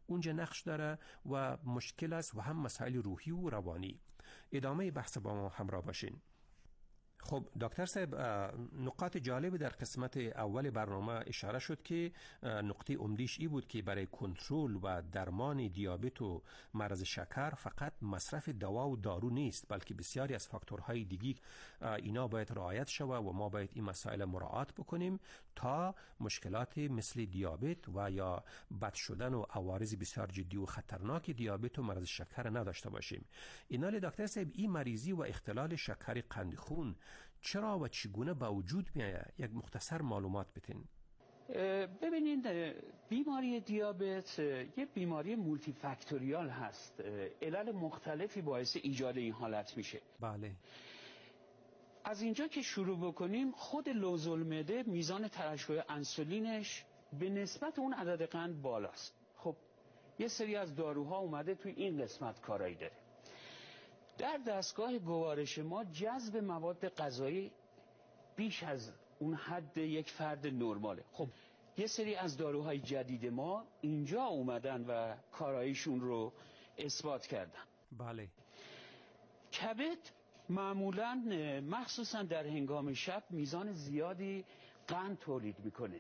اونجا نقش داره و مشکل است و هم مسائل روحی و روانی. ادامه بحث با ما همراه باشین. خب دکتر صاحب، نقاط جالب در قسمت اول برنامه اشاره شد که نقطه عمدیش ای بود که برای کنترل و درمان دیابت و مرض شکر فقط مصرف دوا و دارو نیست، بلکه بسیاری از فاکتورهای دیگی اینا باید رعایت شود و ما باید این مسائل مراعات بکنیم تا مشکلات مثل دیابت و یا بد شدن و عوارض بسیار جدی و خطرناک دیابت و مرض شکر نداشته باشیم. اینال دکتر صاحب، این مریضی و اختلال شکر قند خون چرا و چگونه با وجود میاد؟ یک مختصر معلومات بتین. ببینید، بیماری دیابت یه بیماری مولتی فاکتوریال هست. علل مختلفی باعث ایجاد این حالت میشه. بله. از اینجا که شروع بکنیم، خود لوز المعده میزان ترشح انسولینش به نسبت اون عدد قند بالاست. خب یه سری از داروها اومده توی این قسمت کارایی داره. در دستگاه گوارش ما جذب مواد غذایی بیش از اون حد یک فرد نرماله. خب یه سری از داروهای جدید ما اینجا اومدن و کاراییشون رو اثبات کردن. بله. کبد معمولاً مخصوصاً در هنگام شب میزان زیادی قند تولید میکنه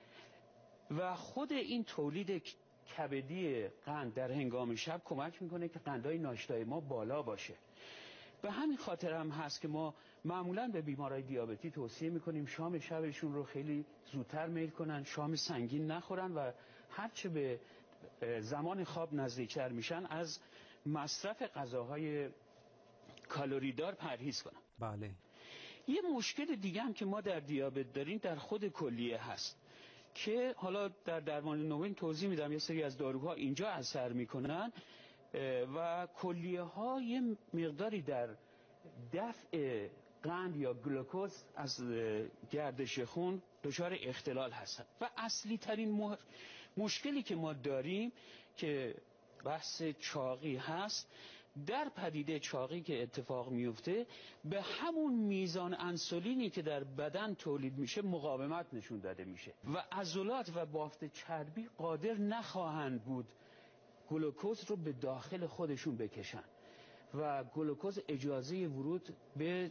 و خود این تولید کبدی قند در هنگام شب کمک میکنه که قندهای ناشتای ما بالا باشه. به همین خاطر هم هست که ما معمولاً به بیمارای دیابتی توصیه میکنیم شام شبشون رو خیلی زودتر میل کنن، شام سنگین نخورن و هرچه به زمان خواب نزدیکتر میشن از مصرف غذاهای کالری دار پرهیز کنن. بله. یه مشکل دیگه هم که ما در دیابت داریم در خود کلیه هست که حالا در درمان نوین توضیح میدم. یه سری از داروها اینجا اثر میکنن و کلیه ها یه مقداری در دفع قند یا گلوکوز از گردش خون دچار اختلال هستن و اصلی ترین مشکلی که ما داریم که بحث چاقی هست. در پدیده چاقی که اتفاق میفته به همون میزان انسولینی که در بدن تولید میشه مقاومت نشون داده میشه و عضلات و بافت چربی قادر نخواهند بود گلوکوز رو به داخل خودشون بکشن و گلوکوز اجازه ورود به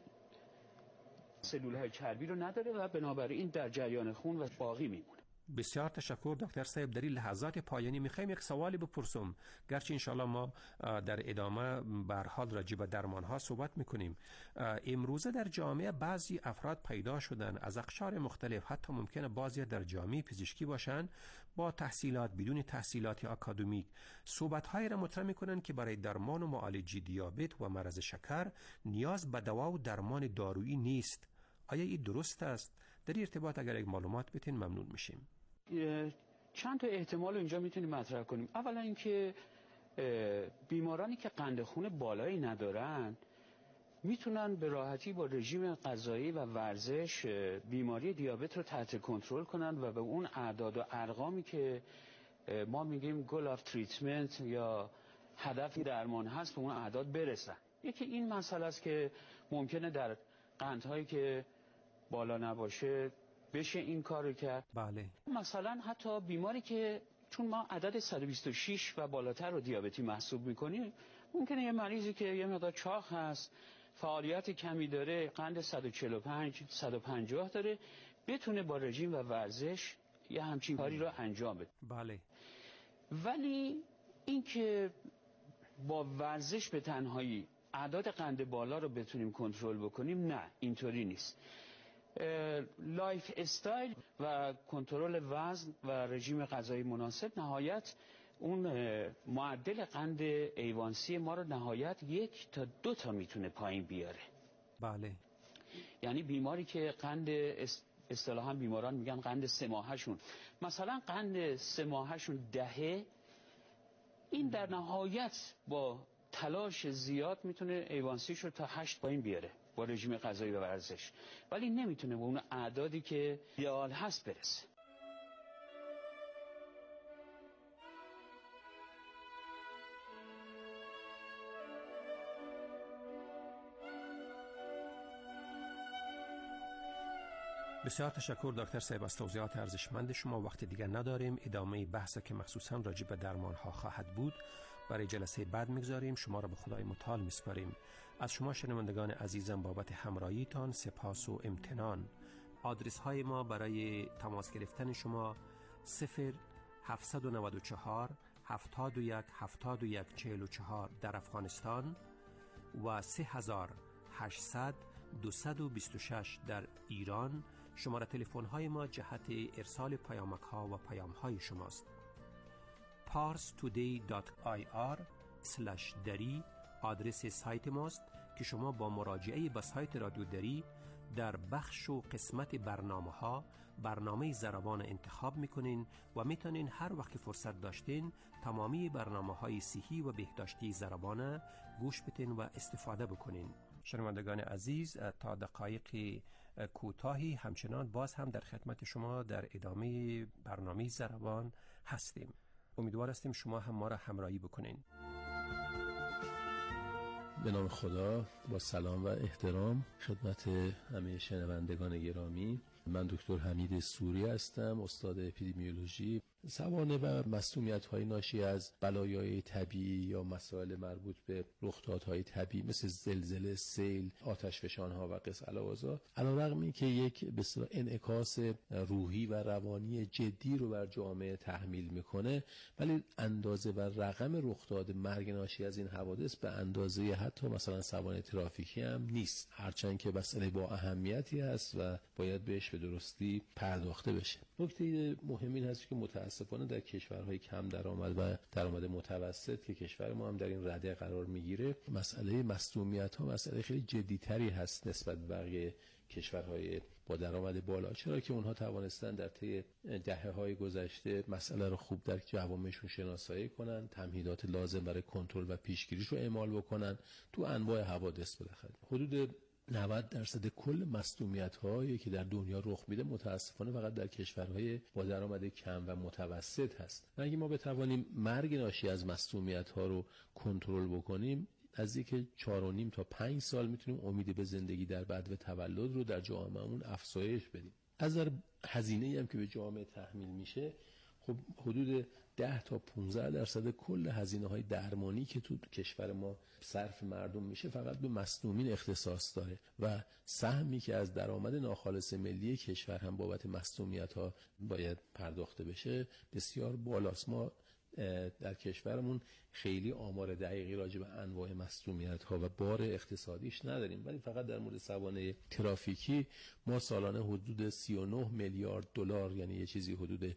سلولهای چربی رو نداره و بنابراین در جریان خون و باقی میمونه. بسیار تشکر دکتر صاحب. در این لحظات پایانی میخوایم یک سوالی بپرسم، گرچه انشالله ما در ادامه به هر حال راجع به درمان ها صحبت میکنیم. امروزه در جامعه بعضی افراد پیدا شدن از اقشار مختلف، حتی ممکنه بعضی در جامعه پزشکی باشن با تحصیلات بدون تحصیلات آکادمیک، صحبت هایی را مطرح میکنن که برای درمان و معالجه دیابت و مرض شکر نیاز به دوا و درمان دارویی نیست. آیا این درست است؟ در ارتباط اگر یک معلومات بتین ممنون میشیم. چند تا احتمال اینجا میتونیم مطرح کنیم. اولا اینکه بیمارانی که قند خون بالایی ندارن میتونن به راحتی با رژیم غذایی و ورزش بیماری دیابت رو تحت کنترل کنن و به اون اعداد و ارقامی که ما میگیم گول آف تریتمنت یا هدفی درمان هست به اون اعداد برسن. یکی این مسئله است که ممکنه در قندهایی که بالا نباشه بشه این کارو کرد. بله. مثلا حتی بیماری که چون ما عدد 126 و بالاتر رو دیابتی محسوب میکنیم، ممکنه یه مریضی که یه مقدار چاق هست، فعالیت کمی داره، قند 145 150 داره، بتونه با رژیم و ورزش یه همچین کاری رو انجام بده. بله. ولی این که با ورزش به تنهایی اعداد قند بالا رو بتونیم کنترل بکنیم، نه، اینطوری نیست. لایف استایل و کنترل وزن و رژیم غذایی مناسب نهایت اون معدل قند ایوانسی ما رو نهایت 1 تا 2 تا میتونه پایین بیاره. بله. یعنی بیماری که قند اصطلاحاً بیماران میگن قند 3 ماهشون مثلا قند 3 ماهشون 10، این در نهایت با تلاش زیاد میتونه ایوانسیش رو تا 8 پایین بیاره با رژیم غذایی و ورزش، ولی نمیتونه به اون اعدادی که ایدئال هست برسه. بسیار تشکر دکتر صاحب از توضیحات ارزشمند شما. وقت دیگر نداریم، ادامه بحث که مخصوصا راجع به درمان ها خواهد بود برای جلسه بعد میگذاریم. شما را به خدای متعال میسپاریم. از شما شنوندگان عزیزم بابت همراهیتان سپاس و امتنان. آدرس های ما برای تماس گرفتن شما 0794 71 71 44 در افغانستان و 3800 226 در ایران. شماره تلفن های ما جهت ارسال پیامک ها و پیام های شماست. parstoday.ir/dari آدرس سایت ماست که شما با مراجعه به سایت رادیو دری در بخش و قسمت برنامه ها برنامه ضربان انتخاب میکنین و میتونین هر وقت فرصت داشتین تمامی برنامه های صحی و بهداشتی ضربان گوش بدین و استفاده بکنین. شنوندگان عزیز، تا دقایق کوتاهی همچنان باز هم در خدمت شما در ادامه برنامه ضربان هستیم. امیدوار هستیم شما هم ما را همراهی بکنین. به نام خدا، با سلام و احترام خدمت همه شنوندگان گرامی. من دکتر حمید سوری هستم، استاد اپیدمیولوژی. سوانح و مسمومیت‌های ناشی از بلایای طبیعی یا مسائل مربوط به رخدادهای طبیعی مثل زلزله، سیل، آتشفشان‌ها و قص علاوزا، علیرغم اینکه یک به اصطلاح انعکاس روحی و روانی جدی رو بر جامعه تحمیل میکنه، ولی اندازه و رقم رخداد مرگ ناشی از این حوادث به اندازه حتی مثلا سوانح ترافیکی هم نیست، هرچند که مسئله با اهمیتی هست و باید بهش به درستی پرداخته بشه. نکته مهم این هست که متاسفانه در کشورهای کم درآمد و درآمد متوسط که کشور ما هم در این رده قرار میگیره، مسئله مسمومیت‌ها مسئله خیلی جدی‌تری هست نسبت به بقیه کشورهای با درآمد بالا، چرا که اونها توانستن در طی دهه‌های گذشته مسئله رو خوب در جوامعشون شناسایی کنن، تمهیدات لازم برای کنترل و پیشگیریش رو اعمال بکنن. تو انواع حوادث بالاخره حدود 90% کل مسمومیت‌هایی که در دنیا رخ میده متاسفانه فقط در کشورهای با درآمد کم و متوسط هست. و اگه ما بتوانیم مرگ ناشی از مسمومیت‌ها رو کنترل بکنیم، نزدیک 4.5 تا 5 سال میتونیم امید به زندگی در بعد تولد رو در جامعهمون افزایش بدیم. از نظر هزینه‌ای هم که به جامعه تحمیل میشه، خب حدود 10 تا 15% کل هزینه‌های درمانی که تو کشور ما صرف مردم میشه فقط به مسمومین اختصاص داره و سهمی که از درآمد ناخالص ملی کشور هم بابت مسمومیت‌ها باید پرداخته بشه بسیار بالاست. ما در کشورمون خیلی آمار دقیقی راجع به انواع مسمومیت‌ها و بار اقتصادیش نداریم، ولی فقط در مورد سوانح ترافیکی ما سالانه حدود 39 میلیارد دلار، یعنی یه چیزی حدود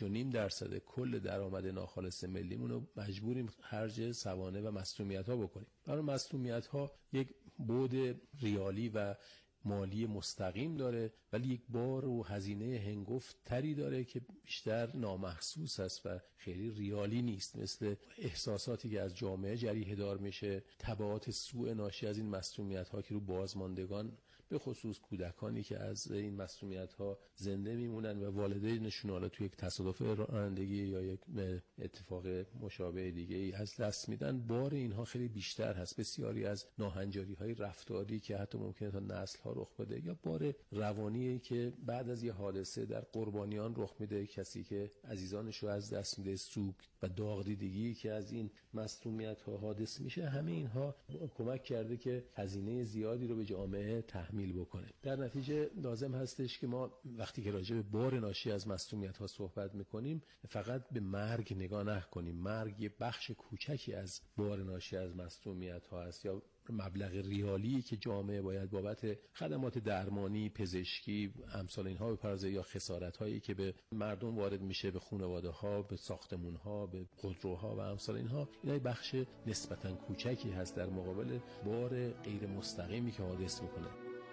6.5% کل درآمد ناخالص ملیمون رو مجبوریم خرج سوانح و مسمومیت‌ها بکنیم. برای مسمومیت‌ها یک بعد ریالی و مالی مستقیم داره، ولی یک بار و هزینه هنگفت تری داره که بیشتر نامحسوس است و خیلی ریالی نیست، مثل احساساتی که از جامعه جریحه دار میشه، تبعات سوء ناشی از این مسمومیت‌ها که رو بازماندگان به خصوص کودکانی که از این مسمومیت‌ها زنده میمونن و والدینشون حالا توی یک تصادف رانندگی یا یک اتفاق مشابه دیگه‌ای از دست میدن، بار اینها خیلی بیشتر هست. بسیاری از ناهنجاری‌های رفتاری که حتی ممکنه تا نسل‌ها رخ بده، یا بار روانی که بعد از یه حادثه در قربانیان رخ میده، کسی که عزیزانش رو از دست میده، سوگ و داغ‌دیدگی که از این مسمومیت‌ها حادث میشه، همه اینها کمک کرده که هزینه زیادی رو به جامعه تحمیل بکنه. در نتیجه لازم هستش که ما وقتی که راجع به بار ناشی از مسمومیت‌ها صحبت می‌کنیم فقط به مرگ نگاه نکنیم. مرگ یه بخش کوچکی از بار ناشی از مسمومیت‌ها است، یا مبلغ ریالی که جامعه باید بابت خدمات درمانی، پزشکی، امثال اینها بپردازه، یا خسارت‌هایی که به مردم وارد میشه، به خانواده‌ها، به ساختمان‌ها، به خودروها و امثال اینها. این بخش نسبتاً کوچکی هست در مقابل بار غیر مستقیمی که حادث میکنه.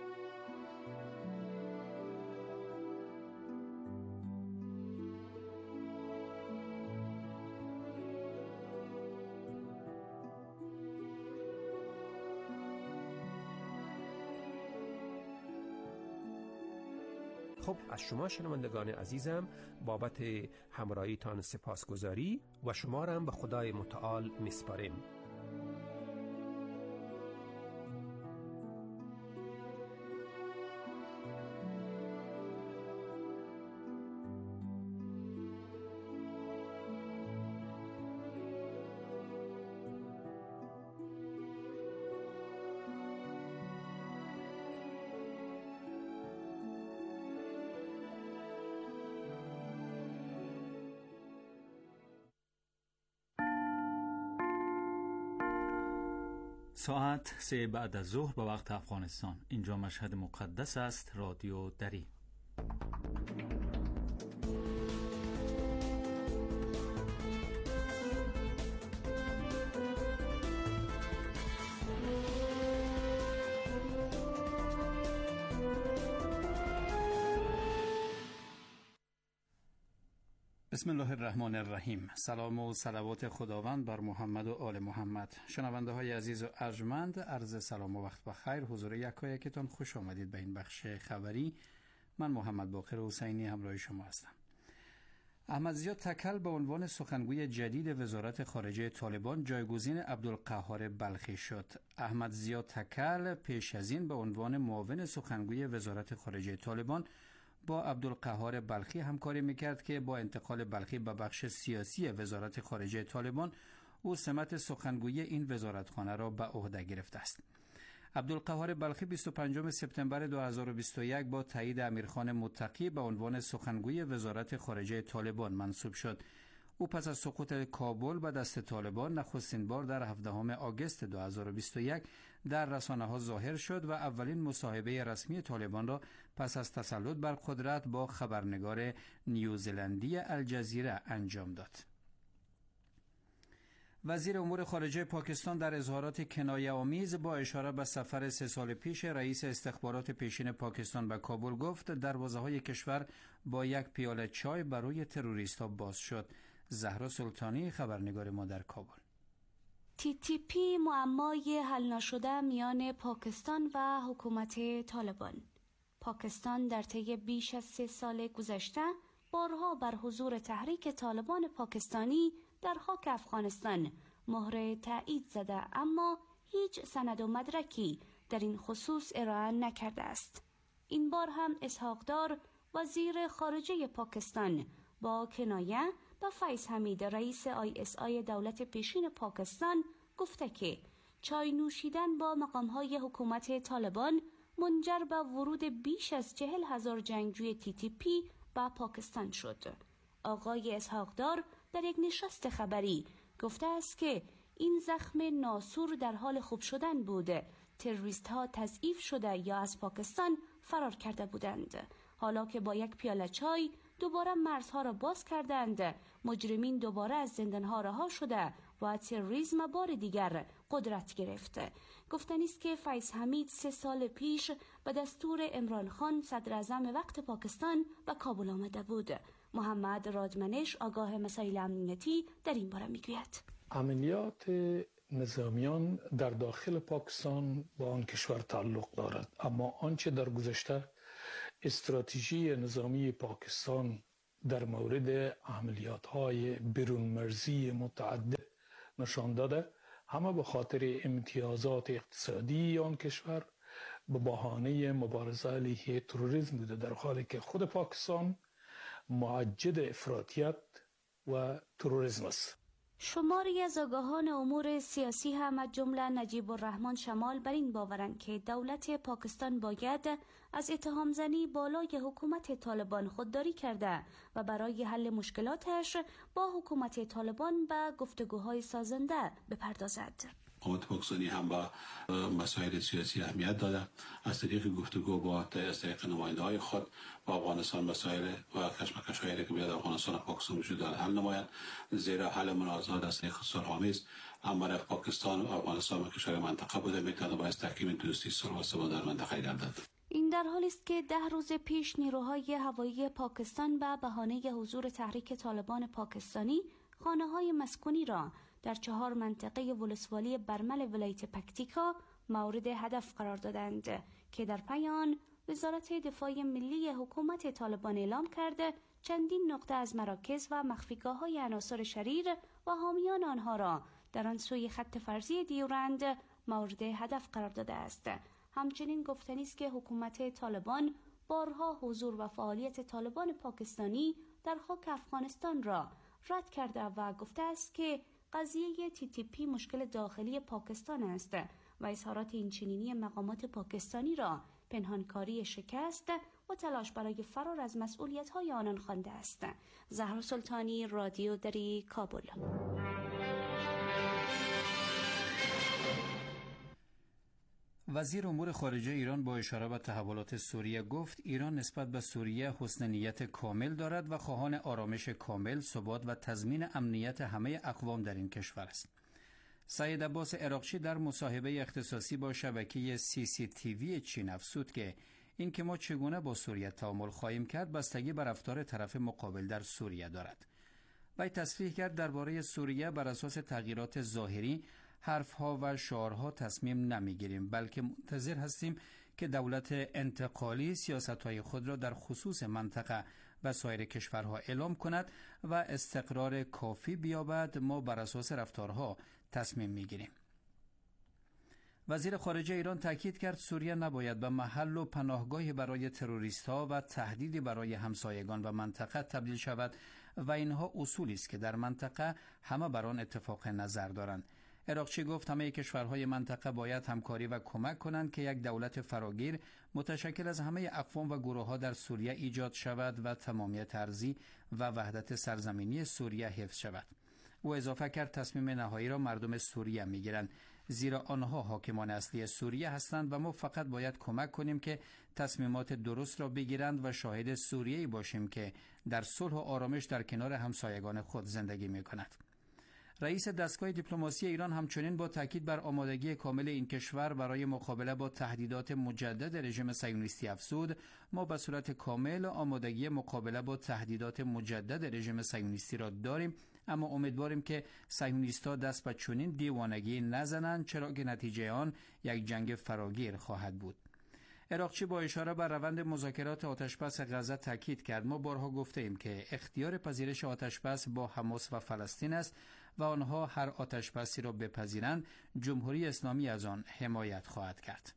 خب از شما شنوندگان عزیزم بابت همراهیتان سپاسگزاری و شما را هم به خدای متعال میسپاریم. ساعت 3 بعد از ظهر به وقت افغانستان. اینجا مشهد مقدس است. رادیو دری. بسم الله الرحمن الرحیم. سلام و صلوات خداوند بر محمد و آل محمد. شنونده های عزیز و ارجمند، عرض سلام و وقت بخیر. حضور یکایکتان خوش آمدید به این بخش خبری. من محمد باقر حسینی همراه شما هستم. احمد ضیا تکل به عنوان سخنگوی جدید وزارت خارجه طالبان جایگزین عبدالقهار بلخی شد. احمد ضیا تکل پیش از این به عنوان معاون سخنگوی وزارت خارجه طالبان با عبدالقهار بلخی همکاری میکرد که با انتقال بلخی به بخش سیاسی وزارت خارجه طالبان او سمت سخنگوی این وزارتخانه را به عهده گرفته است. عبدالقهار بلخی 25 سپتامبر 2021 با تایید امیرخان متقی به عنوان سخنگوی وزارت خارجه طالبان منصوب شد. او پس از سقوط کابل به دست طالبان نخستین بار در 17 آگوست 2021 در رسانه‌ها ظاهر شد و اولین مصاحبه رسمی طالبان را پس از تسلط بر قدرت با خبرنگار نیوزلندی الجزیره انجام داد. وزیر امور خارجه پاکستان در اظهارات کنایه‌آمیز با اشاره به سفر 3 سال پیش رئیس استخبارات پیشین پاکستان به کابل گفت دروازه‌های کشور با یک پیاله چای برای تروریست‌ها باز شد. زهرا سلطانی، خبرنگار ما در کابل. TTP معمای حل نشده میان پاکستان و حکومت طالبان. پاکستان در طی بیش از 3 سال گذشته بارها بر حضور تحریک طالبان پاکستانی در خاک افغانستان مهر تایید زده، اما هیچ سند و مدرکی در این خصوص ارائه نکرده است. این بار هم اسحاق دار وزیر خارجه پاکستان با کنایه به فیض حمید رئیس ISI دولت پیشین پاکستان گفته که چای نوشیدن با مقامهای حکومت طالبان منجر به ورود بیش از 40,000 جنگجوی TTP به پاکستان شد. آقای اسحاق دار در یک نشست خبری گفته است که این زخم ناسور در حال خوب شدن بود. تروریست ها تضعیف شده یا از پاکستان فرار کرده بودند. حالا که با یک پیاله چای دوباره مرزها را باز کردند، مجرمین دوباره از زندانها رها شده و تروریسم بار دیگر قدرت گرفت. گفتنی است که فیض حمید 3 سال پیش به دستور عمران خان صدر اعظم وقت پاکستان به کابل آمده بود. محمد رادمنش آگاه مسائل امنیتی در این باره میگوید. عملیات نظامیان در داخل پاکستان با آن کشور تعلق دارد، اما آنچه در گذشته استراتژی نظامی پاکستان در مورد عملیات‌های برون مرزی متعدد نشان داده، همه به خاطر امتیازات اقتصادی آن کشور به بهانه مبارزه علیه تروریسم بوده، در حالی که خود پاکستان معجد افراطیت و تروریسم است. شماری از آگاهان امور سیاسی هم از جمله نجیب الرحمن شمال بر این باورند که دولت پاکستان باید از اتهام زنی بالای حکومت طالبان خودداری کرده و برای حل مشکلاتش با حکومت طالبان به گفتگوهای سازنده بپردازد. حکومت پاکستانی هم با مسائل سیاسی اهمیت داده، از طریق گفتگو با نماینده‌های خود با افغانستان مسائل و کشمکش‌هایی که بیاد افغانستان و پاکستان وجود دارد حل نماید، زیرا حل منازعات از طریق صلح‌آمیز اما پاکستان و افغانستان و کشور منطقه بوده میتواند باعث تحکیم دوستی صلح و ثبات در منطقه گردد. این در حالی است که 10 روز پیش نیروهای هوایی پاکستان به بهانه حضور تحریک طالبان پاکستانی خانه‌های مسکونی را در 4 منطقه ولسوالی برمل ولایت پکتیکا مورد هدف قرار دادند که در پی آن وزارت دفاع ملی حکومت طالبان اعلام کرده چندین نقطه از مراکز و مخفیگاه‌های عناصر شریر و حامیان آنها را در آن سوی خط فرضی دیورند مورد هدف قرار داده است. همچنین گفتنی است که حکومت طالبان بارها حضور و فعالیت طالبان پاکستانی در خاک افغانستان را رد کرده و گفته است که قضیه TTP مشکل داخلی پاکستان است و اظهارات اینچنینی مقامات پاکستانی را پنهانکاری شکست و تلاش برای فرار از مسئولیت‌های آنان خوانده است. زهرا سلطانی، رادیو دری، کابل. وزیر امور خارجه ایران با اشاره به تحولات سوریه گفت ایران نسبت به سوریه حسن نیت کامل دارد و خواهان آرامش کامل، ثبات و تضمین امنیت همه اقوام در این کشور است. سید عباس عراقچی در مصاحبه اختصاصی با شبکه CCTV چین افزود که اینکه ما چگونه با سوریه تعامل خواهیم کرد بستگی بر رفتار طرف مقابل در سوریه دارد. وی تصریح کرد درباره سوریه بر اساس تغییرات ظاهری، حرفها و شعارها تصمیم نمیگیریم، بلکه منتظر هستیم که دولت انتقالی سیاستهای خود را در خصوص منطقه و سایر کشورها اعلام کند و استقرار کافی بیابد. ما بر اساس رفتارها تصمیم میگیریم. وزیر خارجه ایران تاکید کرد سوریه نباید به محل و پناهگاهی برای تروریست‌ها و تهدیدی برای همسایگان و منطقه تبدیل شود و اینها اصولی است که در منطقه همه بر آن اتفاق نظر دارند. عراقچی گفت همه کشورهای منطقه باید همکاری و کمک کنند که یک دولت فراگیر متشکل از همه اقوام و گروه‌ها در سوریه ایجاد شود و تمامیت ارضی و وحدت سرزمینی سوریه حفظ شود. او اضافه کرد تصمیم نهایی را مردم سوریه میگیرند، زیرا آنها حاکمان اصلی سوریه هستند و ما فقط باید کمک کنیم که تصمیمات درست را بگیرند و شاهد سوریه‌ای باشیم که در صلح و آرامش در کنار همسایگان خود زندگی می‌کند. رئیس دستگاه دیپلماسی ایران همچنین با تاکید بر آمادگی کامل این کشور برای مقابله با تهدیدات مجدد رژیم صهیونیستی افزود، ما به صورت کامل آمادگی مقابله با تهدیدات مجدد رژیم صهیونیستی را داریم، اما امیدواریم که صهیونیست‌ها دست به چنین دیوانگی نزنند، چرا که نتیجه آن یک جنگ فراگیر خواهد بود. عراقچی با اشاره بر روند مذاکرات آتشبس غزه تاکید کرد. ما بارها گفته ایم که اختیار پذیرش آتشبس با حماس و فلسطین است و آنها هر آتشبسی را بپذیرند، جمهوری اسلامی از آن حمایت خواهد کرد.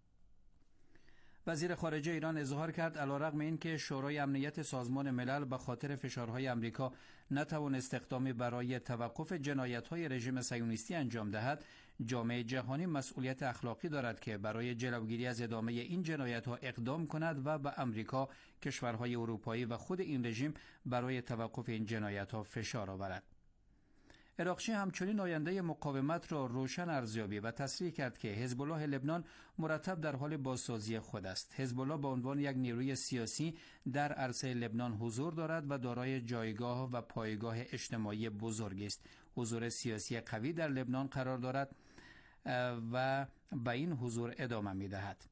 وزیر خارجه ایران اظهار کرد علیرغم اینکه شورای امنیت سازمان ملل به خاطر فشارهای آمریکا نتوانست اقدامی برای توقف جنایت‌های رژیم صهیونیستی انجام دهد، جامعه جهانی مسئولیت اخلاقی دارد که برای جلوگیری از ادامه این جنایت‌ها اقدام کند و به آمریکا، کشورهای اروپایی و خود این رژیم برای توقف این جنایت‌ها فشار آورد. عراقچی همچنین آینده مقاومت را روشن ارزیابی و تصریح کرد که حزب الله لبنان مرتب در حال بازسازی خود است. حزب الله به عنوان یک نیروی سیاسی در عرصه لبنان حضور دارد و دارای جایگاه و پایگاه اجتماعی بزرگی است. حضور سیاسی قوی در لبنان قرار دارد و به این حضور ادامه می‌دهد.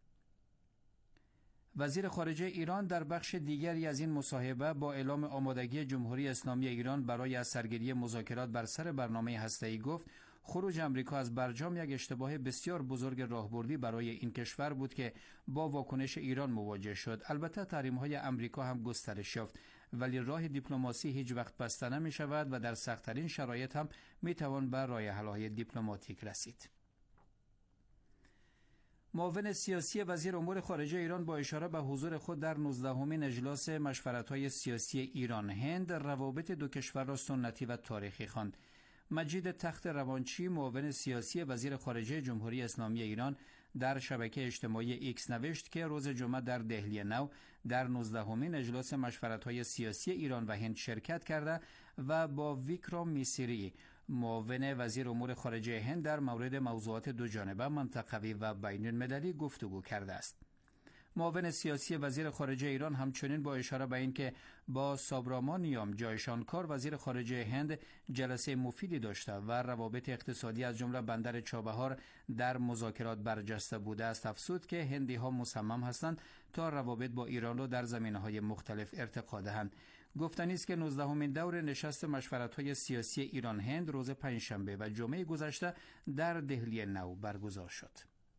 وزیر خارجه ایران در بخش دیگری از این مصاحبه با اعلام آمادگی جمهوری اسلامی ایران برای از سرگیری مذاکرات بر سر برنامه هسته‌ای گفت خروج آمریکا از برجام یک اشتباه بسیار بزرگ راهبردی برای این کشور بود که با واکنش ایران مواجه شد. البته تحریم‌های آمریکا هم گسترش یافت، ولی راه دیپلماسی هیچ وقت بسته نمی‌شود و در سخت‌ترین شرایط هم می‌توان به راه‌حل‌های دیپلماتیک رسید. معاون سیاسی وزیر امور خارجه ایران با اشاره به حضور خود در 19مین اجلاس مشورت‌های سیاسی ایران هند روابط دو کشور را سنتی و تاریخی خواند. مجید تخت روانچی معاون سیاسی وزیر خارجه جمهوری اسلامی ایران در شبکه اجتماعی ایکس نوشت که روز جمعه در دهلی نو در 19مین اجلاس مشورت‌های سیاسی ایران و هند شرکت کرده و با ویکرام میسری معاون وزیر امور خارجه هند در مورد موضوعات دو جانبه، منطقوی و بین المللی گفتگو کرده است. معاون سیاسی وزیر خارجه ایران همچنین با اشاره به اینکه با سابرامانیام جایشانکار وزیر خارجه هند جلسه مفیدی داشته و روابط اقتصادی از جمله بندر چابهار در مذاکرات برجسته بوده است، افزود که هندی ها مصمم هستند تا روابط با ایران را در زمینه‌های مختلف ارتقا دهند. گفتنی است که 19مین دور نشست مشورت‌های سیاسی ایران هند روز پنجشنبه و جمعه گذشته در دهلی نو برگزار شد.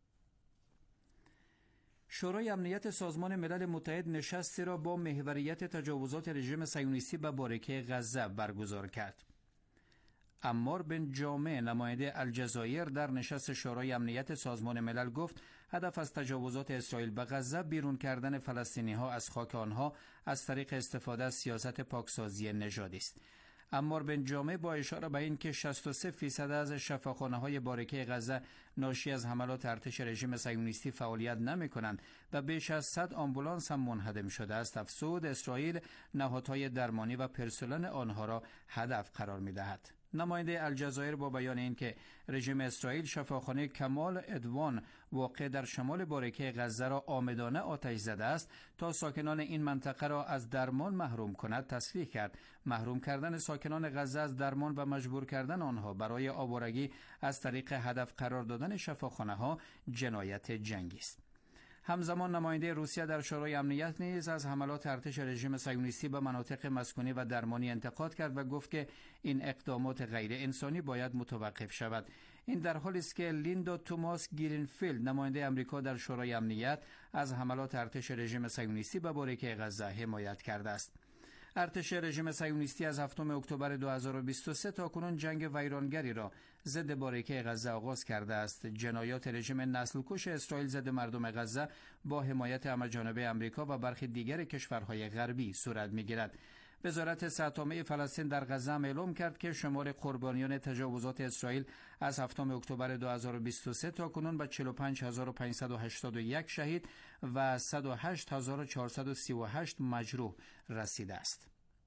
شورای امنیت سازمان ملل متحد نشستی را با محوریت تجاوزات رژیم صهیونیستی به باریکه غزه برگزار کرد. عمار بن جامع نماینده الجزایر در نشست شورای امنیت سازمان ملل گفت هدف از تجاوزات اسرائیل به غزه بیرون کردن فلسطینی‌ها از خاک آنها از طریق استفاده از سیاست پاکسازی نژادی است. عمار بن جامع با اشاره به اینکه 63% از شفاخانه‌های باریکه غزه ناشی از حملات ارتش رژیم صهیونیستی فعالیت نمی‌کنند و بیش از 100 آمبولانس هم منهدم شده است، افزود اسرائیل نهادهای درمانی و پرسنل آنها را هدف قرار می‌دهد. نماینده الجزایر با بیان اینکه رژیم اسرائیل شفاخانه کمال ادوان واقع در شمال باریکه غزه را عامدانه آتش زده است تا ساکنان این منطقه را از درمان محروم کند تصریح کرد. محروم کردن ساکنان غزه از درمان و مجبور کردن آنها برای آوارگی از طریق هدف قرار دادن شفاخانه ها جنایت جنگی است. همزمان نماینده روسیه در شورای امنیت نیز از حملات ارتش رژیم صهیونیستی به مناطق مسکونی و درمانی انتقاد کرد و گفت که این اقدامات غیر انسانی باید متوقف شود. این در حالی است که لیندا توماس گرینفیلد نماینده آمریکا در شورای امنیت از حملات ارتش رژیم صهیونیستی به باریکه غزه حمایت کرده است. ارتش رژیم صهیونیستی از 7 اکتبر 2023 تا کنون جنگ ویرانگری را ضد باریکه غزه آغاز کرده است. جنایات رژیم نسل‌کش اسرائیل ضد مردم غزه با حمایت همه‌جانبه آمریکا و برخی دیگر کشورهای غربی صورت می‌گیرد. وزارت صحت عامه فلسطین در غزه اعلام کرد که شمار قربانیان تجاوزات اسرائیل از 7 اکتبر 2023 تا کنون به 45581 شهید و 108438 مجروح رسیده است.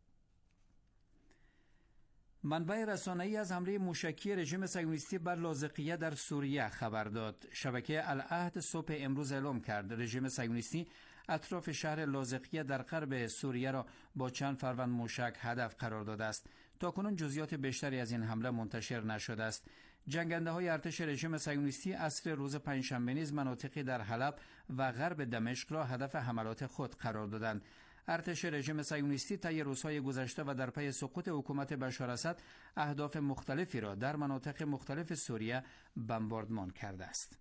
منبع رسانه‌ای از حمله موشکی رژیم صهیونیستی بر لاذقیه در سوریه خبر داد. شبکه العهد صبح امروز اعلام کرد رژیم صهیونیستی اطراف شهر لاذقیه در غرب سوریه را با چند فروند موشک هدف قرار داده است. تاکنون جزئیات بیشتری از این حمله منتشر نشده است. جنگنده‌های ارتش رژیم صهیونیستی عصر روز پنجشنبه نیز مناطقی در حلب و غرب دمشق را هدف حملات خود قرار دادند. ارتش رژیم صهیونیستی طی روزهای گذشته و در پی سقوط حکومت بشار اسد اهداف مختلفی را در مناطق مختلف سوریه بمباردمان کرده است.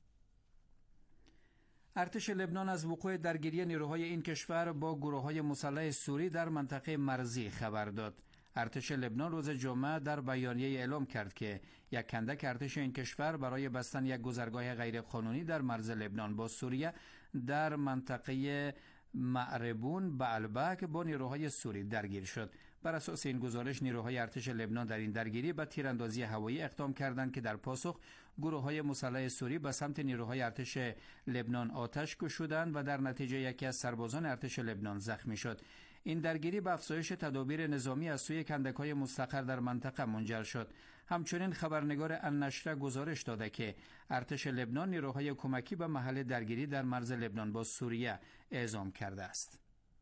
ارتش لبنان از وقوع درگیری نیروهای این کشور با گروه‌های مسلح سوری در منطقه مرزی خبر داد. ارتش لبنان روز جمعه در بیانیه اعلام کرد که یک کندک ارتش این کشور برای بستن یک گذرگاه غیرقانونی در مرز لبنان با سوریه در منطقه معربون به البک با نیروهای سوری درگیر شد. بر اساس این گزارش نیروهای ارتش لبنان در این درگیری به تیراندازی هوایی اقدام کردند که در پاسخ گروه‌های مسلح سوری به سمت نیروهای ارتش لبنان آتش گشودند و در نتیجه یکی از سربازان ارتش لبنان زخمی شد. این درگیری به افزایش تدابیر نظامی از سوی کندک‌های مستقر در منطقه منجر شد. همچنین خبرنگار النشره گزارش داده که ارتش لبنان نیروهای کمکی به محل درگیری در مرز لبنان با سوریه اعزام کرده است.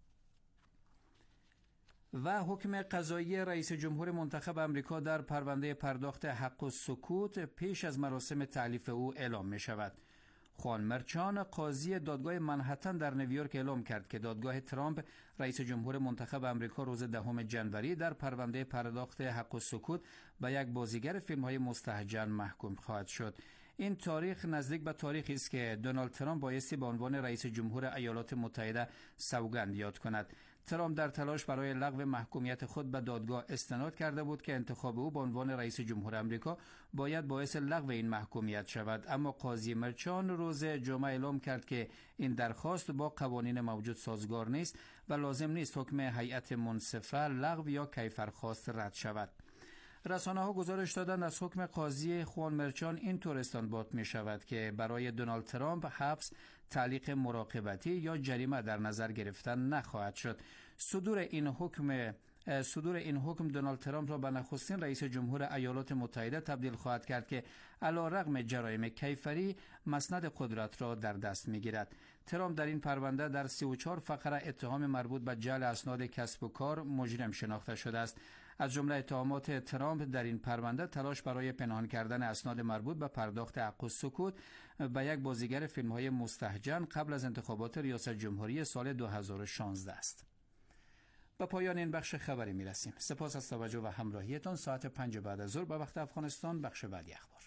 و حکم قضایی رئیس جمهور منتخب آمریکا در پرونده پرداخت حق السکوت پیش از مراسم تألیف او اعلام می شود. خوان مرچان قاضی دادگاه منهتن در نیویورک اعلام کرد که دادگاه ترامپ رئیس جمهور منتخب آمریکا روز 10 جنوری در پرونده پرداخت حق السکوت به یک بازیگر فیلم‌های مستهجن محکوم خواهد شد. این تاریخ نزدیک به تاریخی است که دونالد ترامپ بایستی به عنوان رئیس جمهور ایالات متحده سوگند یاد کند. ترامپ در تلاش برای لغو محکومیت خود به دادگاه استناد کرده بود که انتخاب او به عنوان رئیس جمهور آمریکا باید باعث لغو این محکومیت شود، اما قاضی مرچان روز جمعه اعلام کرد که این درخواست با قوانین موجود سازگار نیست و لازم نیست حکم هیئت منصفه لغو یا کیفرخواست رد شود. رسانه‌ها گزارش دادند از حکم قاضی خوان مرچان این طور استنباط می شود که برای دونالد ترامپ حبس، تعلیق مراقبتی یا جریمه در نظر گرفتن نخواهد شد. صدور این حکم دونالد ترامپ را به نخستین رئیس جمهور ایالات متحده تبدیل خواهد کرد که علیرغم جرایم کیفری مسند قدرت را در دست می‌گیرد. ترامپ در این پرونده در 34 فقره اتهام مربوط به جعل اسناد کسب و کار مجرم شناخته شده است. از جمله اتهامات ترامپ در این پرونده تلاش برای پنهان کردن اسناد مربوط به پرداخت حق السکوت به یک بازیگر فیلم‌های مستهجن قبل از انتخابات ریاست جمهوری سال 2016 است. به پایان این بخش خبری می‌رسیم. سپاس از توجه و همراهیتان. ساعت 5 بعد از ظهر به وقت افغانستان بخش بعدی اخبار.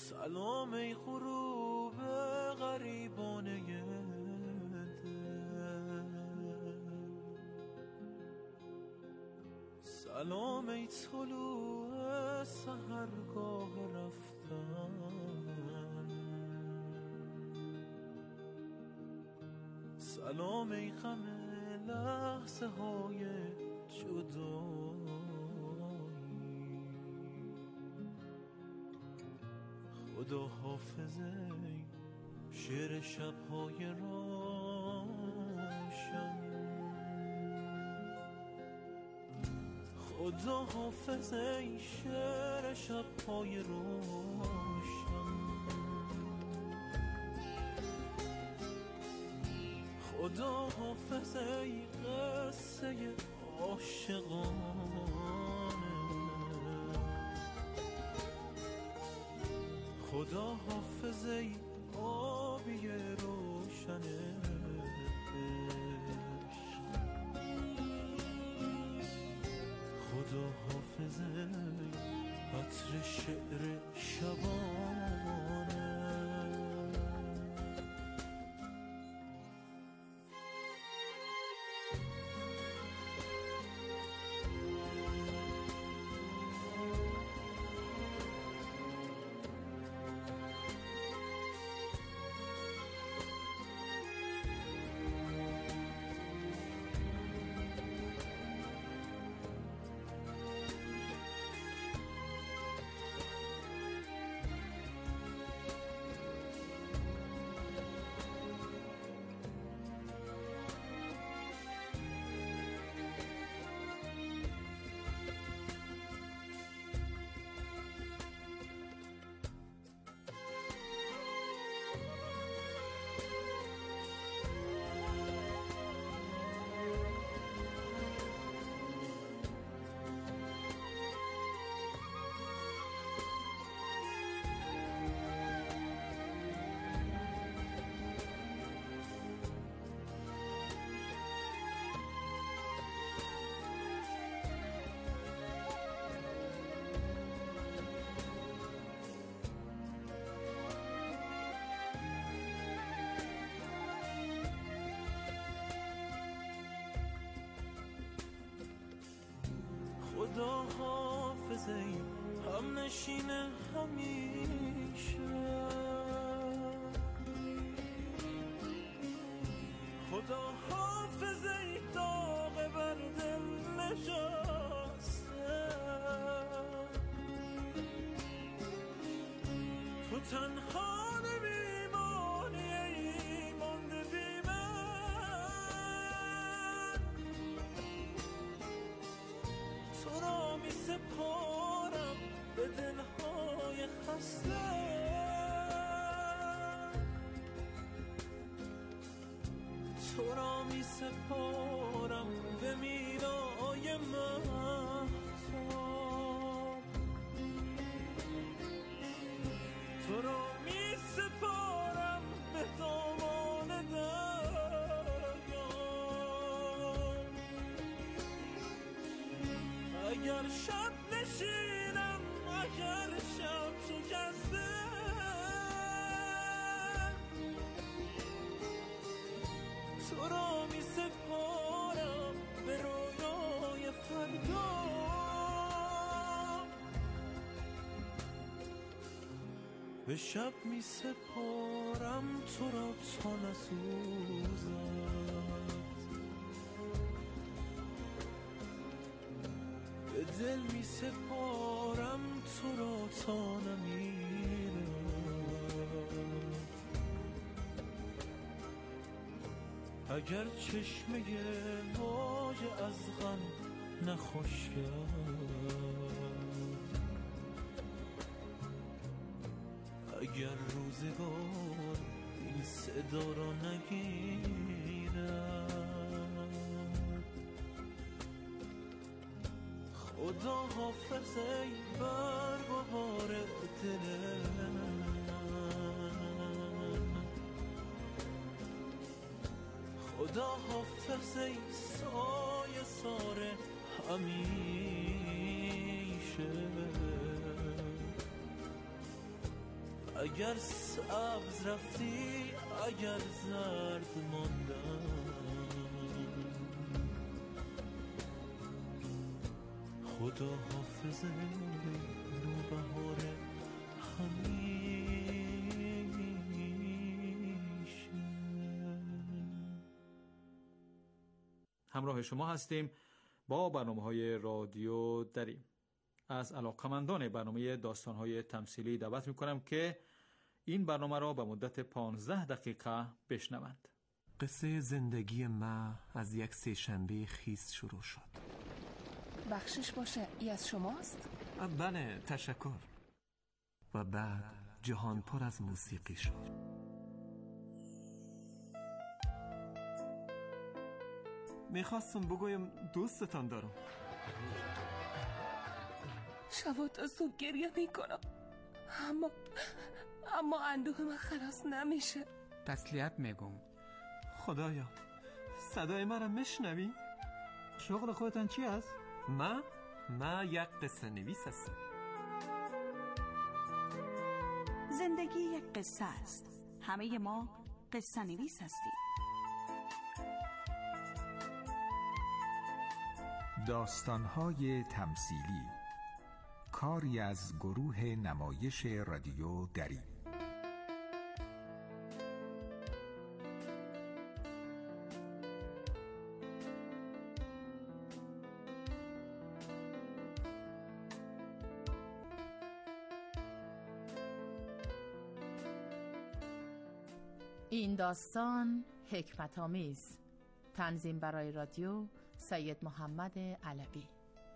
سلام ای غروب غریبانه سلام ای طلوع سحرگاه رفتن سلام ای غم لحظه های جدایی خدا حافظه شعر شبهای روشن خدا حافظه شعر شبهای روشن خدا حافظه قصه عاشقانه خدا حافظه آبی روشنه خدا حافظه عطر شعر شبانه خدا حافظه هم نشین همیشه خدا حافظه داغ بر دل نشسته تو تنها نمیمانی ای مانده بی من تو را می سپارم به دلهای خسته تو را می سپارم به میرای مهتاب تو را می سپارم به دامان دریا اگر شب نشینم اگر شب شکسته تو را می سپارم به رویای فردا به شب می سپارم تو را تا نسوزد به دل می سپارم تو را تا نمیرم اگر چشمه واژه از غم نخوش کرد اگر روزگار این صدا را نگیرد خدا حافظه برگ و بار دلم خدا حافظه سایه ساره همیشه اگر سبز رفتی اگر زرد ماندم، خدا حافظه نوبهار همیشه. همراه شما هستیم با برنامه‌های رادیو دری. از علاقمندان برنامه داستان‌های تمثیلی دعوت می‌کنم که این برنامه را به مدت 15 دقیقه بشنوند. قصه زندگی ما از یک سه‌شنبه خیس شروع شد. بخشش باشه، ای از شماست؟ بله، تشکر. و بعد جهان پر از موسیقی شد. میخواستم بگویم دوستتان دارم. شب تا صبح گریه میکنم، اما اندوه من خلاص نمیشه. تسلیت میگم. خدایا، صدای من را میشنوی؟ شغل خودتان چی است؟ من یک قصه نویس هستم. زندگی یک قصه است. همه ما قصه نویس هستیم. داستان‌های تمثیلی، کاری از گروه نمایش رادیو دری. این داستان حکمت آمیز. تنظیم برای رادیو سید محمد علوی.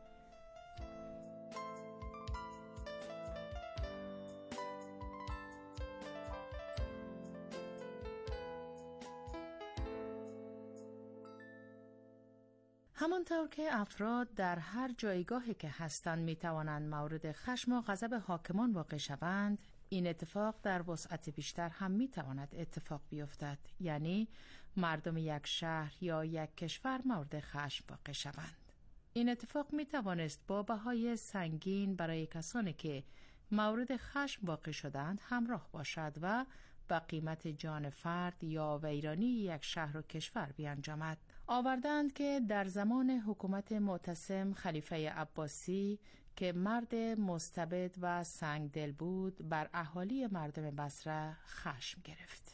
همانطور که افراد در هر جایگاهی که هستند می توانند مورد خشم و غضب حاکمان واقع شوند، این اتفاق در وسعت بیشتر هم می تواند اتفاق بیفتد، یعنی مردم یک شهر یا یک کشور مورد خشم واقع شوند. این اتفاق می توانست با بهای سنگین برای کسانی که مورد خشم واقع شدند همراه باشد و با قیمت جان فرد یا ویرانی یک شهر و کشور بیانجامد. آوردند که در زمان حکومت معتصم خلیفه عباسی که مرد مستبد و سنگدل بود، بر اهالی مردم بصره خشم گرفت.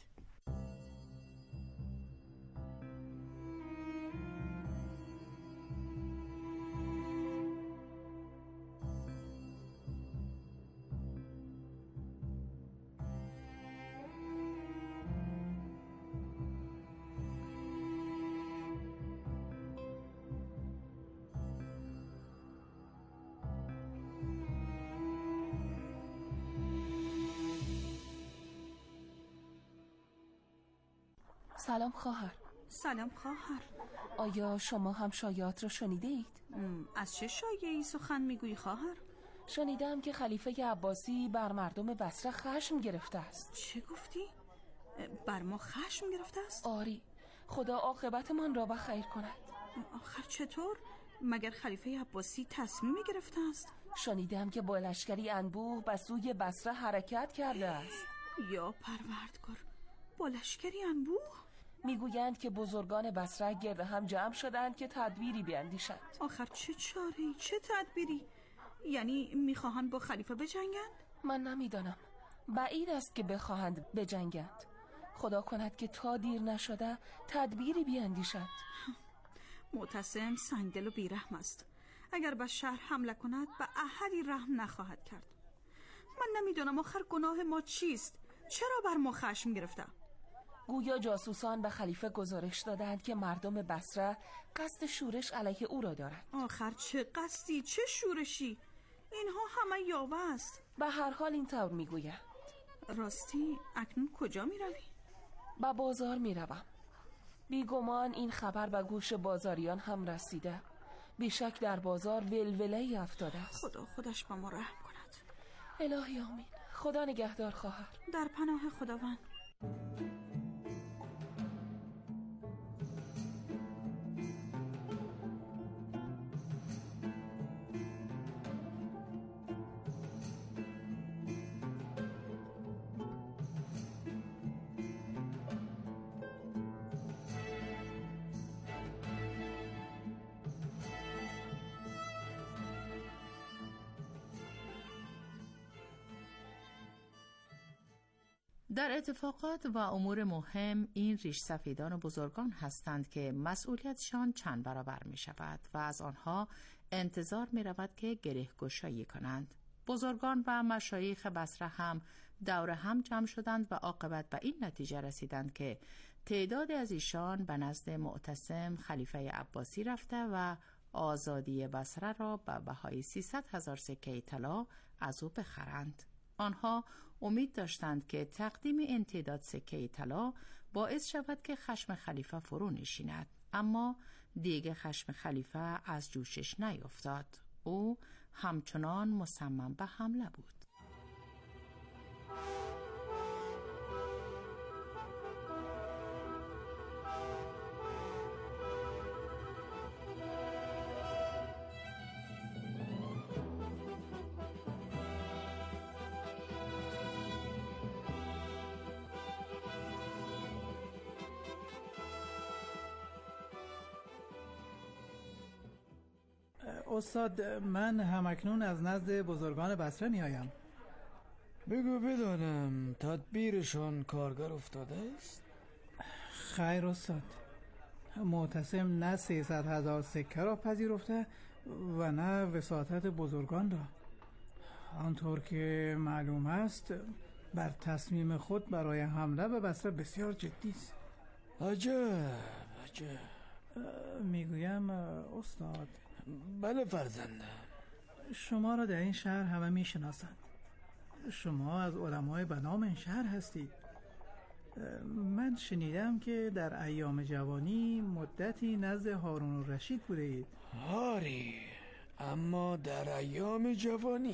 سلام خواهر. سلام خواهر. آیا شما هم شایعات را شنیده اید؟ از چه شایعی سخن میگویی خواهر؟ شنیدم که خلیفه عباسی بر مردم بصره خشم گرفته است. چه گفتی؟ بر ما خشم گرفته است؟ آری، خدا عاقبت من را به خیر کند. آخر چطور؟ مگر خلیفه عباسی تصمیم گرفته است؟ شنیدم که با لشکری انبوه به سوی بصره حرکت کرده است. یا پروردگار، با لشکری انبوه؟ میگویند که بزرگان بصره گرد هم جمع شدند که تدبیری بیندیشند. آخر چه چاره‌ای؟ چه تدبیری؟ یعنی میخواهند با خلیفه بجنگند؟ من نمیدانم. بعید است که بخواهند بجنگند. خدا کند که تا دیر نشده تدبیری بیندیشند. معتصم سنگدل و بیرحم است. اگر به شهر حمله کند به احدی رحم نخواهد کرد. من نمیدانم آخر گناه ما چیست؟ چرا بر ما خشم گرفته؟ گویا جاسوسان به خلیفه گزارش دادند که مردم بصره قصد شورش علیه او را دارند. آخر چه قصدی؟ چه شورشی؟ اینها همه یاوه است. به هر حال این طور میگویند. راستی اکنون کجا میروی؟ به بازار میروم. بیگمان این خبر به گوش بازاریان هم رسیده. بیشک در بازار ولوله‌ای افتاده است. خدا خودش به ما رحم کند. الهی آمین. خدا نگهدار خواهر. در پناه خداوند. در اتفاقات و امور مهم این ریش سفیدان و بزرگان هستند که مسئولیتشان چند برابر می شود و از آنها انتظار می رود که گره گشایی کنند. بزرگان و مشایخ بصره هم دور هم جمع شدند و عاقبت به این نتیجه رسیدند که تعداد از ایشان به نزد معتصم خلیفه عباسی رفته و آزادی بصره را به بهای 300,000 سکه طلا از او بخرند. آنها امید داشتند که تقدیم این تعداد سکه طلا باعث شود که خشم خلیفه فرو نشیند، اما دیگه خشم خلیفه از جوشش نیفتاد. او همچنان مصمم به حمله بود. استاد، من همکنون از نزد بزرگان بصره میآیم. بگو بدانم تدبیرشان کارگر افتاده است؟ خیر استاد، معتصم نه 300,000 سکه را پذیرفته و نه وساطت بزرگان را. آنطور که معلوم است بر تصمیم خود برای حمله به بصره بسیار جدی است. عجب. میگویم استاد. بله فرزندم. شما را در این شهر همه میشناسند. شما از علمای بنام این شهر هستید. من شنیدم که در ایام جوانی مدتی نزد هارون الرشید بوده اید. آری، اما در ایام جوانی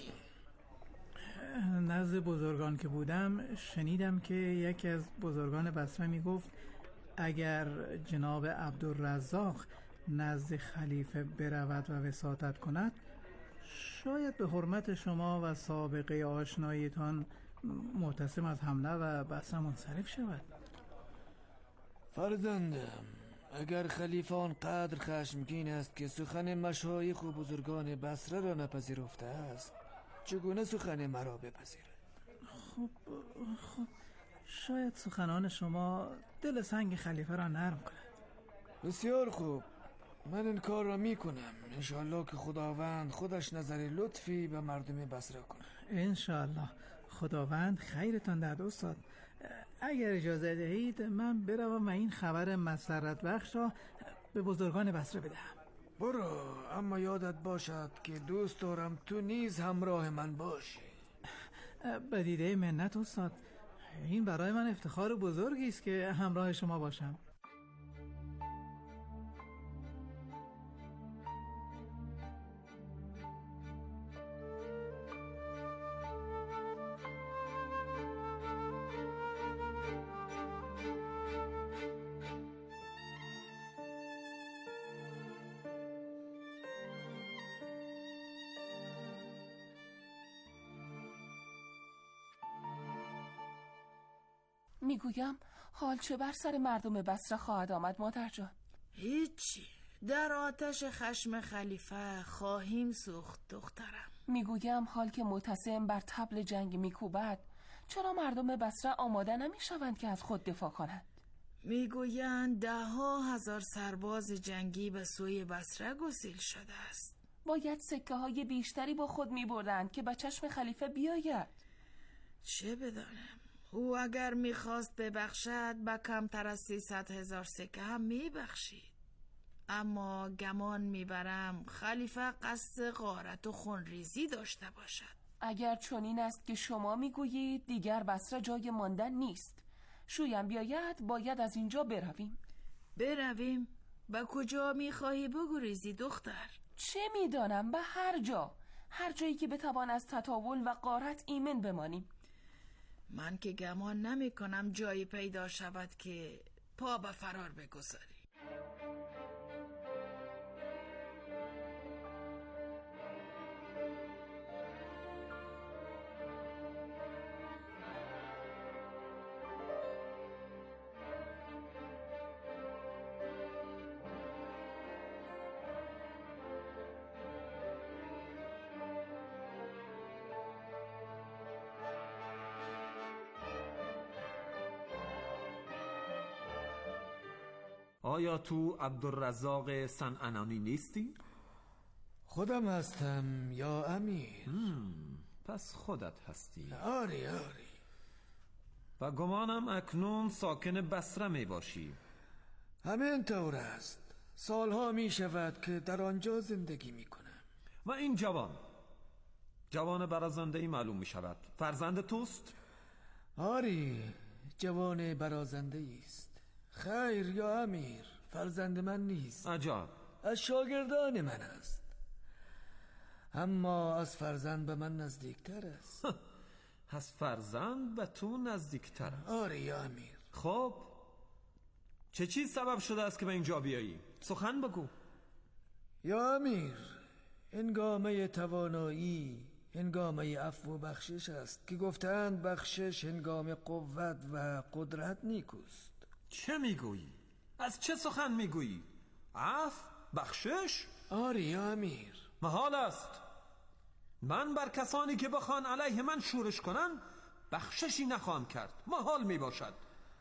نزد بزرگان که بودم شنیدم که یکی از بزرگان بصره می گفت اگر جناب عبدالرزاق نزد خلیفه برود و وساطت کند، شاید به حرمت شما و سابقه آشناییتان معتصم از حمله و بصره منصرف شود. فرزندم، اگر خلیفه آنقدر خشمگین است که سخن مشایخ و بزرگان بصره را نپذیرفته است، چگونه سخن مرا بپذیرد؟ خب شاید سخنان شما دل سنگ خلیفه را نرم کند. بسیار خوب، من این کار را می کنم. انشاءالله که خداوند خودش نظر لطفی به مردم بصره کنه. انشاءالله. خداوند خیرتان دهد استاد. اگر اجازه دهید من بروم و این خبر مسرت بخش را به بزرگان بصره بدهم. برو، اما یادت باشد که دوست دارم تو نیز همراه من باشی. به دیده منت استاد. این برای من افتخار بزرگی است که همراه شما باشم. میگویم حال چه بر سر مردم بصره خواهد آمد مادر جان؟ هیچی، در آتش خشم خلیفه خواهیم سوخت دخترم. میگویم حال که معتصم بر طبل جنگ میکوبد، چرا مردم بصره آماده نمیشوند که از خود دفاع کنند؟ میگویند 10,000 سرباز جنگی به سوی بصره گسیل شده است. باید سکه های بیشتری با خود میبردند که به چشم خلیفه بیاید. چه بدانم، او اگر میخواست ببخشد با کمتر از 300,000 سکه هم میبخشید. اما گمان میبرم خلیفه قصد غارت و خونریزی داشته باشد. اگر چنین است که شما میگویید دیگر بصره جای ماندن نیست. شویم بیاید باید از اینجا برویم. برویم؟ به کجا میخواهی بگریزی دختر؟ چه میدانم، به هر جایی که بتوان از تطاول و غارت ایمن بمانیم. من که گمان نمی کنم جایی پیدا شود که پا به فرار بگذاری. آیا تو عبدالرزاق صنعانی نیستی؟ خودم هستم یا امیر. پس خودت هستی. آری. و گمانم اکنون ساکن بصره می باشی. همین طور است. سالها می شود که در آنجا زندگی می کنم. و این جوان برازنده ای معلوم می شود فرزند توست؟ آری، جوان برازنده است. خیر یا امیر، فرزند من نیست. عجب. از شاگردان من است، اما از فرزند به من نزدیکتر است. از فرزند به تو نزدیکتر است؟ آره یا امیر. خب چه چیز سبب شده است که به اینجا بیایی؟ سخن بگو. یا امیر، هنگامه توانایی، هنگامه عفو و بخشش است که گفتند بخشش هنگام قوت و قدرت نیکوست. چه میگویی؟ از چه سخن میگویی؟ عفو؟ بخشش؟ آری یا امیر. محال است. من بر کسانی که بخوان علیه من شورش کنن بخششی نخواهم کرد. محال می باشد.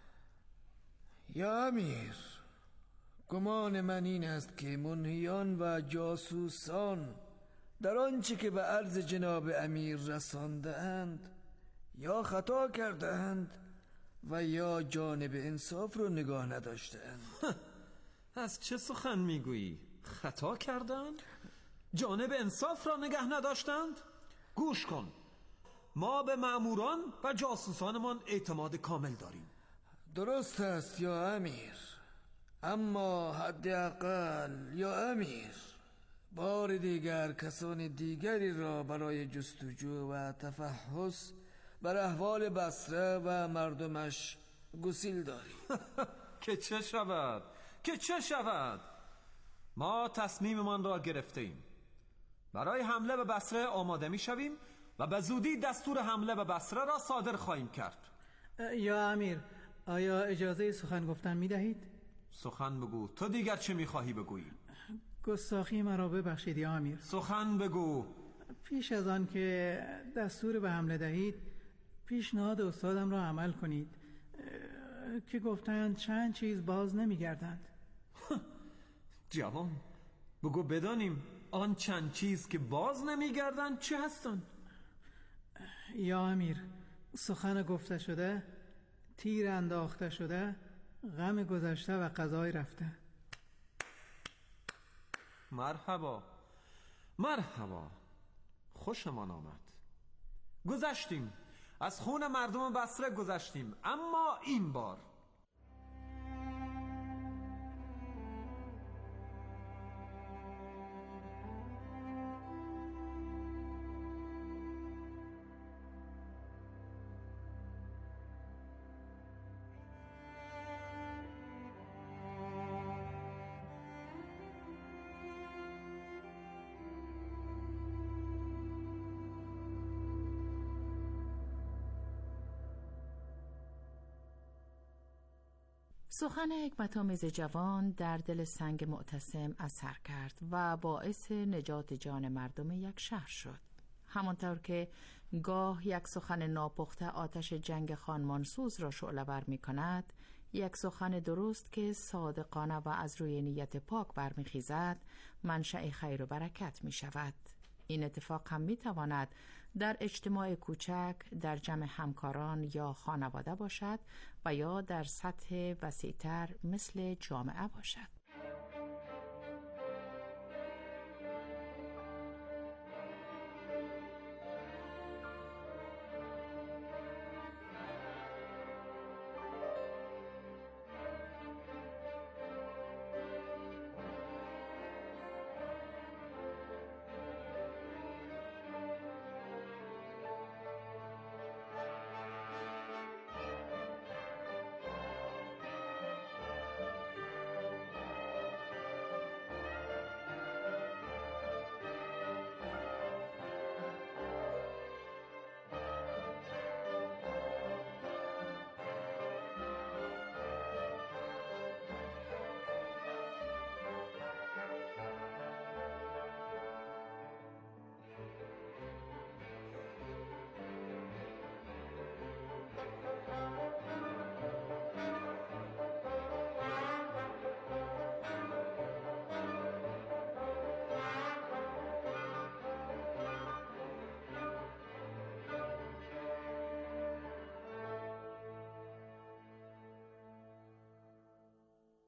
یا امیر، گمان من این است که منهیان و جاسوسان در آنچه که به عرض جناب امیر رسانده اند یا خطا کرده اند و یا جانب انصاف رو نگاه نداشته اند. از چه سخن میگویی؟ خطا کردند؟ جانب انصاف را نگه نداشتند؟ گوش کن، ما به مأموران و جاسوسانمان اعتماد کامل داریم. درست است یا امیر، اما حداقل یا امیر بار دیگر کسان دیگری را برای جستجو و تفحص بر احوال بصره و مردمش گسیل داریم. که چه شود؟ ما تصمیممان را گرفته ایم. برای حمله به بصره آماده می شویم و به زودی دستور حمله به بصره را صادر خواهیم کرد. یا امیر، آیا اجازه سخن گفتن می دهید؟ سخن بگو. تو دیگر چه می خواهی بگویی؟ گستاخی مرا ببخشید یا امیر. سخن بگو. پیش از آن که دستور به حمله دهید پیشنهاد استادم را عمل کنید که گفتند چند چیز باز نمی گردند. جوان، بگو بدانیم آن چند چیز که باز نمی گردند چه هستند؟ یا امیر، سخن گفته شده، تیر انداخته شده، غم گذشته و قضای رفته. مرحبا، خوشمان آمد. گذشتیم، از خون مردم بصره گذشتیم، اما این بار سخن حکمت‌آمیز جوان در دل سنگ معتصم اثر کرد و باعث نجات جان مردم یک شهر شد. همانطور که گاه یک سخن ناپخته آتش جنگ خانمانسوز را شعله‌ور می‌کند، یک سخن درست که صادقانه و از روی نیت پاک برمیخیزد منشأ خیر و برکت می‌شود. این اتفاق هم می‌تواند در اجتماع کوچک، در جمع همکاران یا خانواده باشد و یا در سطح وسیع‌تر مثل جامعه باشد.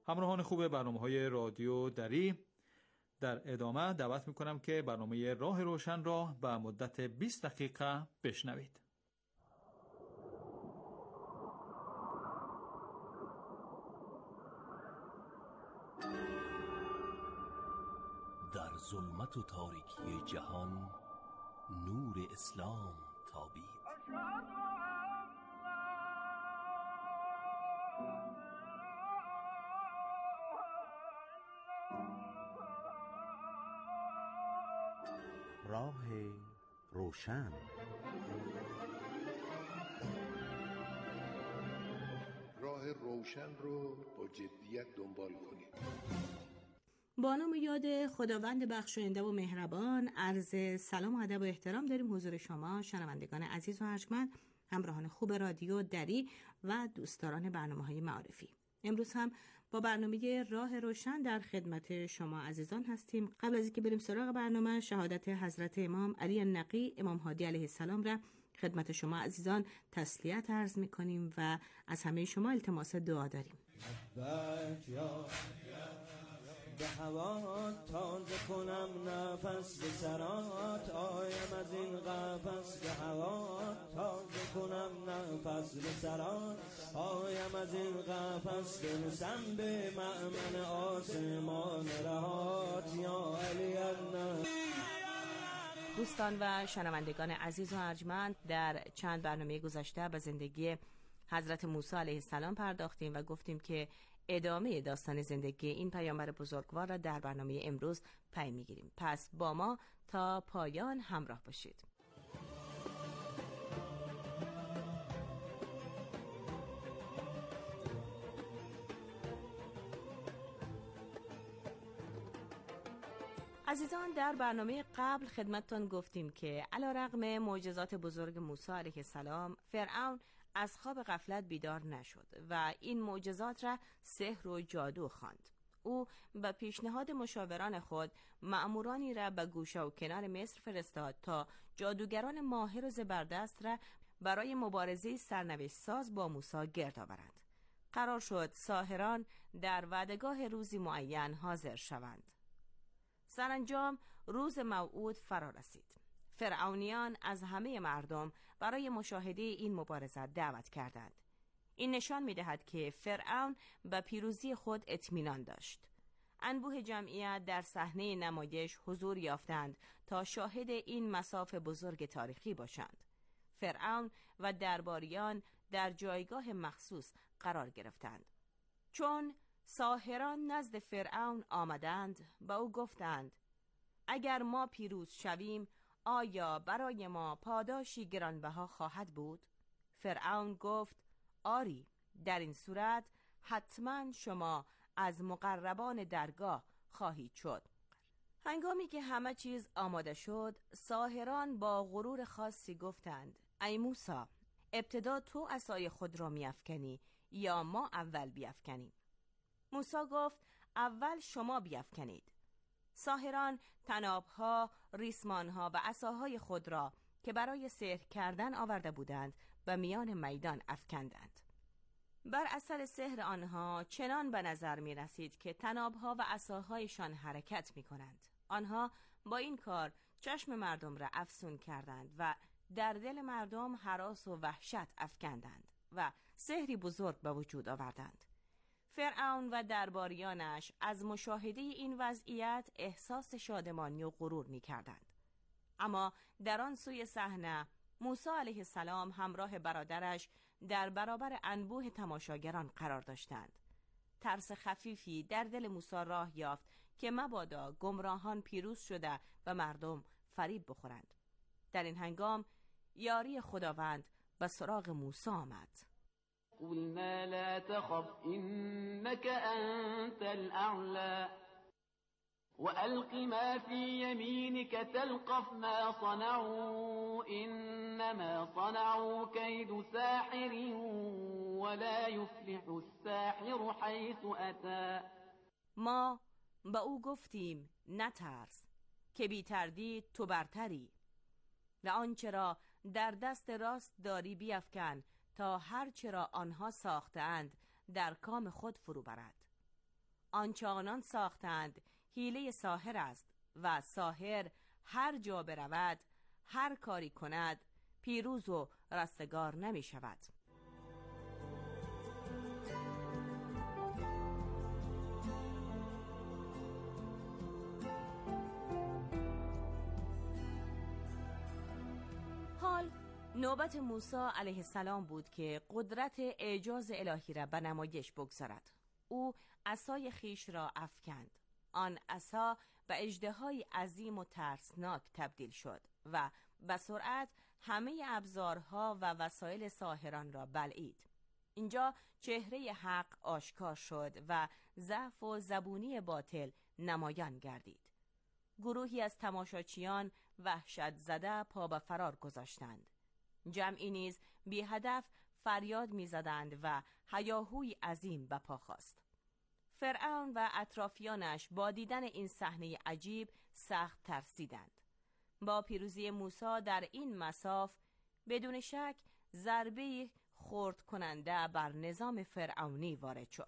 همراهان خوب برنامه‌های رادیو دری، در ادامه دعوت می‌کنم که برنامه راه روشن را به مدت 20 دقیقه بشنوید. در ظلمت و تاریکی جهان نور اسلام تابید. راه روشن. راه روشن رو با جدیت دنبال کنید. با نام یاد خداوند بخشاینده و مهربان، عرض سلام و ادب و احترام داریم حضور شما شنوندگان عزیز و ارجمند، همراهان خوب رادیو دری و دوستداران برنامه‌های معارفی. امروز هم با برنامه راه روشن در خدمت شما عزیزان هستیم. قبل از اینکه بریم سراغ برنامه، شهادت حضرت امام علی النقی امام هادی علیه السلام را خدمت شما عزیزان تسلیت عرض می‌کنیم و از همه شما التماس دعا داریم. به هوا تازه کنم نفس به سرات، آیم از این قفس به هوا تازه کنم نفس به سرات، آیم از این قفس برسم به مأمن آسمان رهات یا علی النقی. دوستان و شنوندگان عزیز و ارجمند، در چند برنامه گذشته به زندگی حضرت موسی علیه السلام پرداختیم و گفتیم که ادامه داستان زندگی این پیامبر بزرگوار را در برنامه امروز پی میگیریم. پس با ما تا پایان همراه باشید. عزیزان، در برنامه قبل خدمتتان گفتیم که علیرغم معجزات بزرگ موسی علیه السلام، فرعون از خواب غفلت بیدار نشد و این معجزات را سحر و جادو خواند. او به پیشنهاد مشاوران خود مأمورانی را به گوشه و کنار مصر فرستاد تا جادوگران ماهر و زبردست را برای مبارزه سرنوشت ساز با موسی گرد آورند. قرار شد ساحران در وعدگاه روزی معین حاضر شوند. سرانجام روز موعود فرا رسید. فرعونیان از همه مردم برای مشاهده این مبارزه دعوت کردند. این نشان می‌دهد که فرعون به پیروزی خود اطمینان داشت. انبوه جمعیت در صحنه نمایش حضور یافتند تا شاهد این مصاف بزرگ تاریخی باشند. فرعون و درباریان در جایگاه مخصوص قرار گرفتند. چون ساحران نزد فرعون آمدند، با او گفتند: اگر ما پیروز شویم، آیا برای ما پاداشی گرانبها خواهد بود؟ فرعون گفت: آری، در این صورت حتما شما از مقربان درگاه خواهید شد. هنگامی که همه چیز آماده شد، ساحران با غرور خاصی گفتند: ای موسی، ابتدا تو عصای خود را می‌افکنی یا ما اول بیافکنیم؟ موسی گفت: اول شما بیافکنید. ساحران طناب‌ها، ریسمان‌ها و عصاهای خود را که برای سحر کردن آورده بودند به میان میدان افکندند. بر اثر سحر آنها چنان به نظر می رسید که طناب‌ها و عصاهایشان حرکت می کنند. آنها با این کار چشم مردم را افسون کردند و در دل مردم هراس و وحشت افکندند و سحری بزرگ به وجود آوردند. فرعون و درباریانش از مشاهده این وضعیت احساس شادمانی و غرور می کردند. اما در آن سوی صحنه موسی علیه السلام همراه برادرش در برابر انبوه تماشاگران قرار داشتند. ترس خفیفی در دل موسی راه یافت که مبادا گمراهان پیروز شده و مردم فریب بخورند. در این هنگام یاری خداوند به سراغ موسی آمد. قلنا لا تخف إنك أنت الأعلى وألق ما في يمينك تلقف ما صنعوا إنما صنعوا كيد ساحر ولا يفلح الساحر حيث أتى. ما با او گفتیم نترس که بی تردید تو برتری و آنچه را در دست راست داری بیفکن تا هر چرا آنها ساختند در کام خود فرو برد. آنچه آنان ساختند حیله ساحر است و ساحر هر جا برود، هر کاری کند، پیروز و رستگار نمی شود. حال نوبت موسی علیه السلام بود که قدرت اعجاز الهی را به نمایش بگذارد. او عصای خیش را افکند. آن عصا به اژدهای عظیم و ترسناک تبدیل شد و به سرعت همه ابزارها و وسایل ساحران را بلعید. اینجا چهره حق آشکار شد و ضعف و زبونی باطل نمایان گردید. گروهی از تماشاچیان وحشت زده پا به فرار گذاشتند. جمعی نیز بی هدف فریاد می زدند و هیاهوی عظیم به پا خاست. فرعون و اطرافیانش با دیدن این صحنه عجیب سخت ترسیدند. با پیروزی موسی در این مصاف بدون شک ضربه خرد کننده بر نظام فرعونی وارد شد.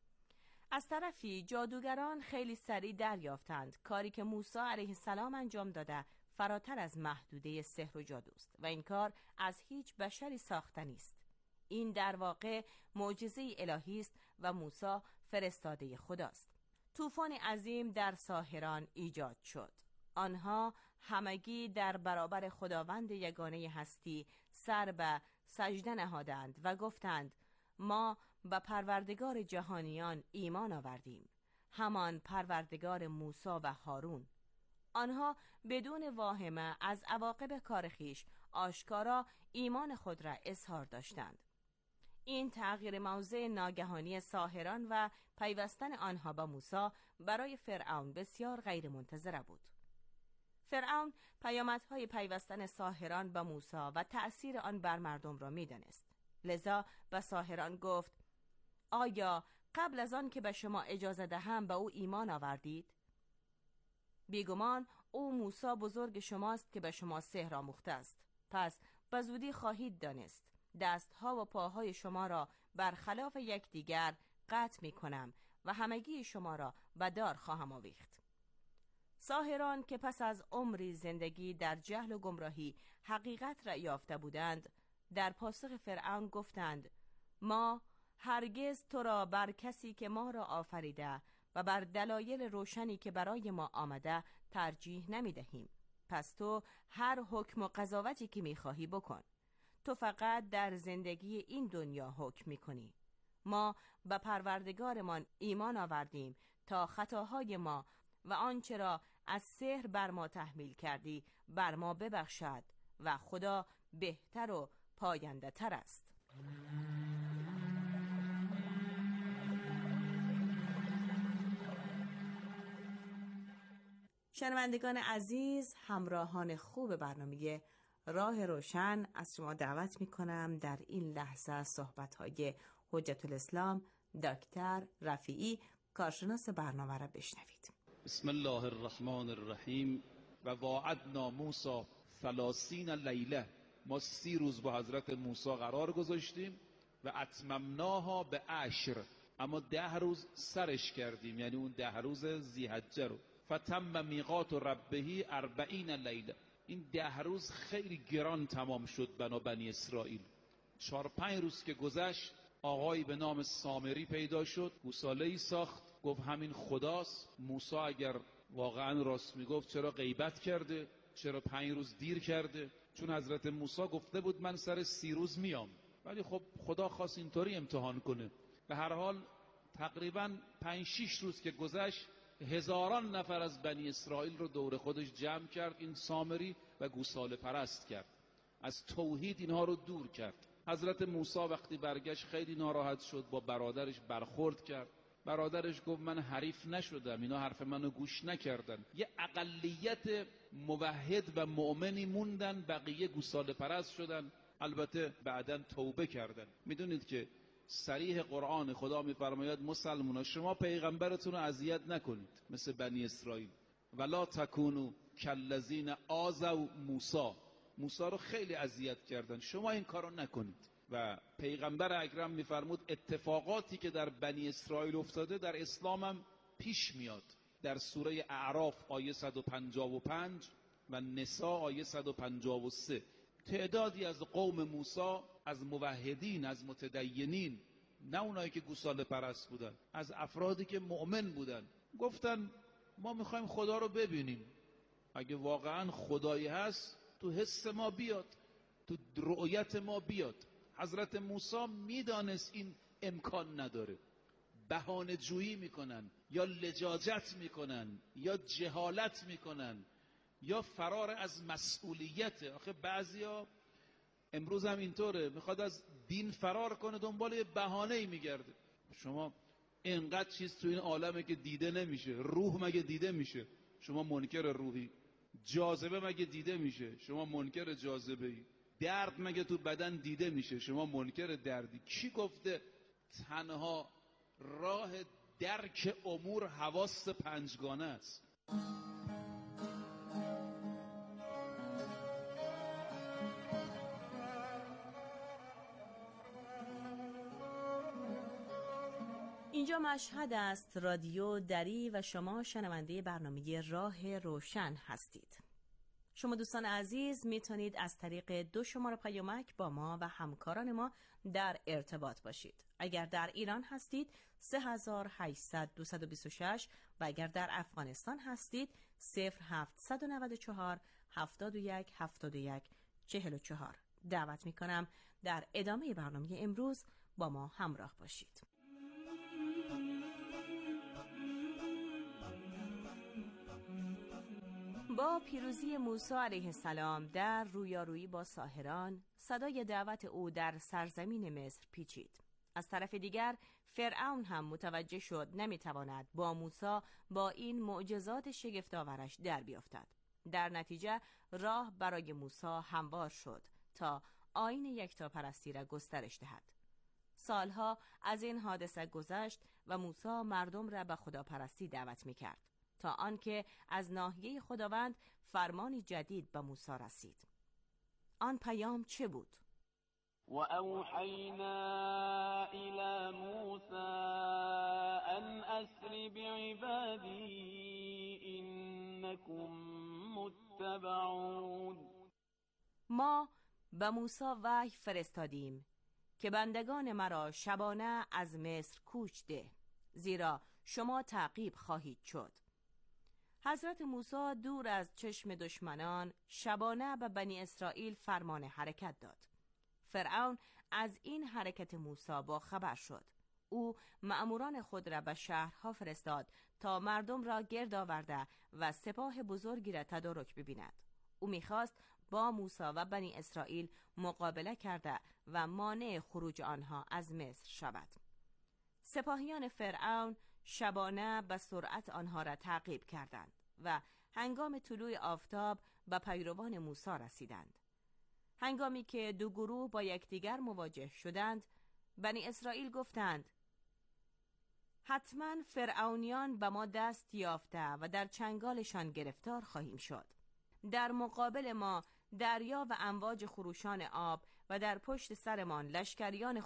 از طرفی جادوگران خیلی سریع دریافتند کاری که موسی علیه السلام انجام داده فراتر از محدوده سحر و جادوست و این کار از هیچ بشری ساخته نیست. این در واقع معجزه الهی است و موسی فرستاده خداست. طوفان عظیم در ساحران ایجاد شد. آنها همگی در برابر خداوند یگانه هستی سر به سجده نهادند و گفتند ما به پروردگار جهانیان ایمان آوردیم، همان پروردگار موسی و هارون. آنها بدون واهمه از عواقب کار خویش آشکارا ایمان خود را اظهار داشتند. این تغییر موضع ناگهانی ساحران و پیوستن آنها با موسی برای فرعون بسیار غیر منتظره بود. فرعون پیامدهای پیوستن ساحران با موسی و تأثیر آن بر مردم را می‌دانست. لذا به ساحران گفت آیا قبل از آن که به شما اجازه دهم به او ایمان آوردید؟ بیگمان او موسی بزرگ شماست که به شما سحر آموخته است. پس به زودی خواهید دانست دستها و پاهای شما را برخلاف یکدیگر قطع می کنم و همگی شما را به دار خواهم آویخت. ساحران که پس از عمری زندگی در جهل و گمراهی حقیقت را یافته بودند، در پاسخ فرعون گفتند ما هرگز تو را بر کسی که ما را آفریده و بر دلایل روشنی که برای ما آمده ترجیح نمی دهیم. پس تو هر حکم و قضاوتی که می خواهی بکن. تو فقط در زندگی این دنیا حکم می کنی. ما به پروردگارمان ایمان آوردیم تا خطاهای ما و آنچه را از سحر بر ما تحمیل کردی بر ما ببخشد و خدا بهتر و پاینده تر است. شنوندگان عزیز، همراهان خوب برنامه راه روشن، از شما دعوت می کنم در این لحظه صحبت‌های حجت الاسلام دکتر رفیعی کارشناس برنامه را بشنوید. بسم الله الرحمن الرحیم. و واعدنا موسی 30 لیله، ما 30 روز با حضرت موسی قرار گذاشتیم و اتممناها به 10، اما 10 روز سرش کردیم، یعنی اون 10 روز ذی‌حجه رو. فتم میقات ربه 40 لیله، این 10 روز خیلی گران تمام شد بنا بنی اسرائیل. 4-5 روز که گذشت آقایی به نام سامری پیدا شد، گوساله‌ای ساخت، گفت همین خداست. موسی اگر واقعا راست میگفت چرا غیبت کرده، چرا 5 روز دیر کرده؟ چون حضرت موسی گفته بود من سر 30 روز میام، ولی خب خدا خواست اینطوری امتحان کنه. به هر حال تقریبا 5-6 روز که گذشت، هزاران نفر از بنی اسرائیل رو دور خودش جمع کرد این سامری و گوساله پرست کرد، از توحید اینها رو دور کرد. حضرت موسی وقتی برگشت خیلی ناراحت شد، با برادرش برخورد کرد. برادرش گفت من حریف نشدم، اینا حرف منو گوش نکردن. یه اقلیت موحد و مؤمنی موندن، بقیه گوساله پرست شدن، البته بعداً توبه کردن. میدونید که صریح قرآن خدا میفرماید مسلمونا شما پیغمبرتون رو اذیت نکنید مثل بنی اسرائیل، ولا تکونوا کالذین آذوا موسی. موسی رو خیلی اذیت کردن، شما این کارو نکنید. و پیغمبر اکرم میفرمود اتفاقاتی که در بنی اسرائیل افتاده در اسلام هم پیش میاد. در سوره اعراف آیه 155 و نساء آیه 153 تعدادی از قوم موسی، از موحدین، از متدینین، نه اونایی که گوساله پرست بودن، از افرادی که مؤمن بودن، گفتن ما میخوایم خدا رو ببینیم. اگه واقعا خدایی هست تو حس ما بیاد، تو رؤیت ما بیاد. حضرت موسی میدانست این امکان نداره. بهانه جویی میکنن، یا لجاجت میکنن، یا جهالت میکنن، یا فرار از مسئولیت. آخه بعضیا امروز هم اینطوره، میخواد از دین فرار کنه، دنبال یه بهانه‌ای میگرده. شما اینقدر چیز تو این عالمه که دیده نمیشه. روح مگه دیده میشه؟ شما منکر روحی. جاذبه مگه دیده میشه؟ شما منکر جاذبه‌ای. درد مگه تو بدن دیده میشه؟ شما منکر دردی. کی گفته تنها راه درک امور حواس پنجگانه است؟ اینجا مشهد است، رادیو دری و شما شنونده برنامه راه روشن هستید. شما دوستان عزیز میتونید از طریق 2 شماره پیامک با ما و همکاران ما در ارتباط باشید. اگر در ایران هستید 3800 226 و اگر در افغانستان هستید 0794 71 71 44. دعوت میکنم در ادامه برنامه امروز با ما همراه باشید. با پیروزی موسی علیه السلام در رویارویی با ساحران، صدای دعوت او در سرزمین مصر پیچید. از طرف دیگر فرعون هم متوجه شد نمیتواند با موسی با این معجزات شگفت‌آورش در بیافتد. در نتیجه راه برای موسی هموار شد تا آیین یکتاپرستی را گسترش دهد. سالها از این حادثه گذشت و موسی مردم را به خداپرستی دعوت میکرد تا آنکه از ناحیه خداوند فرمانی جدید به موسی رسید. آن پیام چه بود؟ و اوحینا الی موسی ان اسر بعبادی انکم متبعون. ما به موسی وحی فرستادیم که بندگان مرا شبانه از مصر کوچ ده، زیرا شما تعقیب خواهید شد. حضرت موسی دور از چشم دشمنان شبانه به بنی اسرائیل فرمان حرکت داد. فرعون از این حرکت موسی با خبر شد. او مأموران خود را به شهرها فرستاد تا مردم را گرد آورده و سپاه بزرگی را تدارک ببیند. او میخواست با موسی و بنی اسرائیل مقابله کرده و مانع خروج آنها از مصر شود. سپاهیان فرعون شبانه به سرعت آنها را تعقیب کردند و هنگام طلوع آفتاب به پیروان موسی رسیدند. هنگامی که 2 گروه با یکدیگر مواجه شدند، بنی اسرائیل گفتند حتما فرعونیان به ما دست یافته و در چنگالشان گرفتار خواهیم شد. در مقابل ما دریا و امواج خروشان آب و در پشت سرمان لشکریان